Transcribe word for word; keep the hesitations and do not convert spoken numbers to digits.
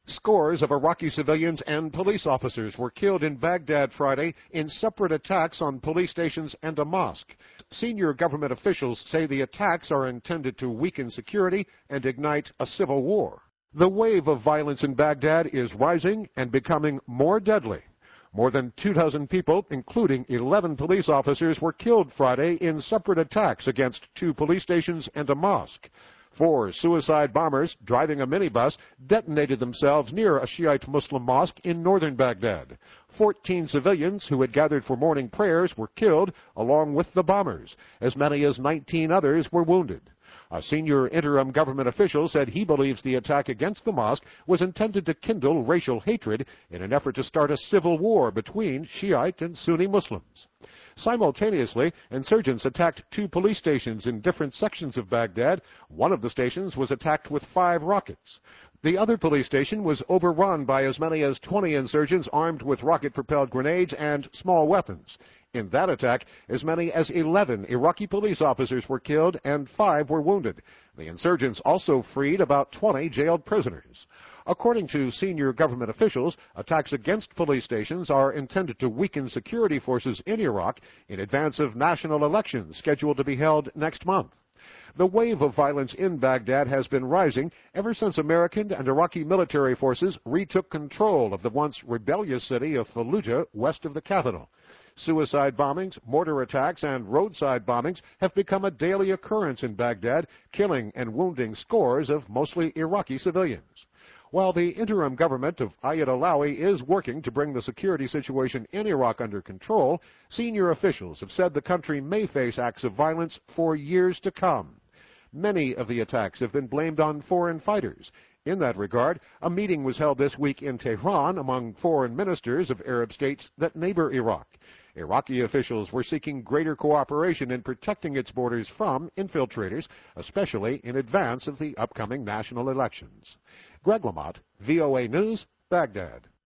Scores of Iraqi civilians and police officers were killed in Baghdad Friday in separate attacks on police stations and a mosque. Senior government officials say the attacks are intended to weaken security and ignite a civil war. The wave of violence in Baghdad is rising and becoming more deadly. More than two dozen people, including eleven police officers, were killed Friday in separate attacks against two police stations and a mosque. Four suicide bombers driving a minibus detonated themselves near a Shiite Muslim mosque in northern Baghdad. Fourteen civilians who had gathered for morning prayers were killed along with the bombers. As many as nineteen others were wounded. A senior interim government official said he believes the attack against the mosque was intended to kindle racial hatred in an effort to start a civil war between Shiite and Sunni Muslims. Simultaneously, insurgents attacked two police stations in different sections of Baghdad. One of the stations was attacked with five rockets. The other police station was overrun by as many as twenty insurgents armed with rocket-propelled grenades and small weapons. In that attack, as many as eleven Iraqi police officers were killed and five were wounded. The insurgents also freed about twenty jailed prisoners. According to senior government officials, attacks against police stations are intended to weaken security forces in Iraq in advance of national elections scheduled to be held next month. The wave of violence in Baghdad has been rising ever since American and Iraqi military forces retook control of the once rebellious city of Fallujah west of the capital. Suicide bombings, mortar attacks, and roadside bombings have become a daily occurrence in Baghdad, killing and wounding scores of mostly Iraqi civilians. While the interim government of Ayad Allawi is working to bring the security situation in Iraq under control, senior officials have said the country may face acts of violence for years to come. Many of the attacks have been blamed on foreign fighters. In that regard, a meeting was held this week in Tehran among foreign ministers of Arab states that neighbor Iraq. Iraqi officials were seeking greater cooperation in protecting its borders from infiltrators, especially in advance of the upcoming national elections. Greg Lamont, V O A News, Baghdad.